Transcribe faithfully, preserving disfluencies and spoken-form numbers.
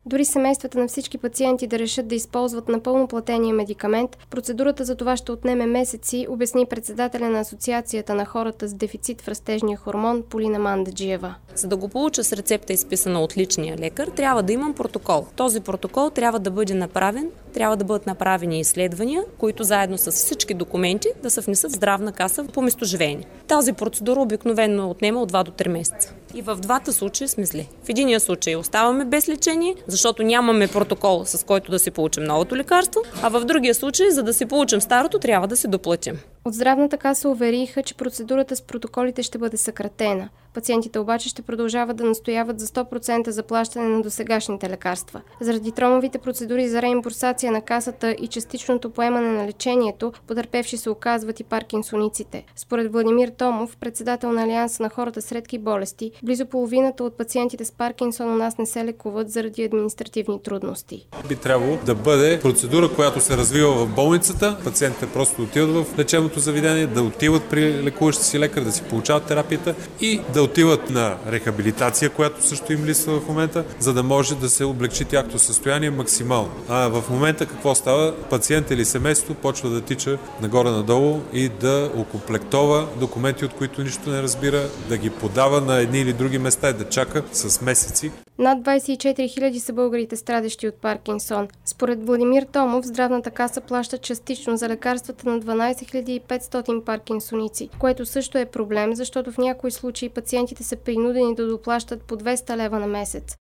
Дори семействата на всички пациенти да решат да използват напълно платения медикамент, процедурата за това ще отнеме месеци, обясни председателя на Асоциацията на хората с дефицит в растежния хормон Полина Мандаджиева. За да го получа с рецепта, изписана от личния лекар, трябва да имам протокол. Този протокол трябва да бъде направен, трябва да бъдат направени изследвания, които заедно с всички документи да се внесат в здравна каса по местоживеене. Тази процедура обикновено отнема от два до три месеца. И в двата случая сме зле. В единия случай оставаме без лечение, защото нямаме протокол, с който да си получим новото лекарство, а в другия случай, за да си получим старото, трябва да си доплатим. От здравната каса увериха, че процедурата с протоколите ще бъде съкратена. Пациентите обаче ще продължават да настояват за сто процента заплащане на досегашните лекарства. Заради тромавите процедури за реимбурсация на касата и частичното поемане на лечението, потърпевши се оказват и паркинсониците. Според Владимир Томов, председател на Алианса на хората с редки болести, близо половината от пациентите с Паркинсон у нас не се лекуват заради административни трудности. Би трябвало да бъде процедура, която се развива в болницата. Пациентите просто отиват в лечебното заведение, да отиват при лекуващи си лекар, да си получават терапията и да отиват на рехабилитация, която също им липсва в момента, за да може да се облегчи тяхното състояние максимално. А в момента какво става? Пациент или семейство почва да тича нагоре-надолу и да окомплектова документи, от които нищо не разбира, да ги подава на едни или други места и да чака с месеци. Над двадесет и четири хиляди са българите, страдащи от Паркинсон. Според Владимир Томов, здравната каса плаща частично за лекарствата на дванадесет хиляди и петстотин паркинсоници, което също е проблем, защото в някои случаи пациентите са принудени да доплащат по двеста лева на месец.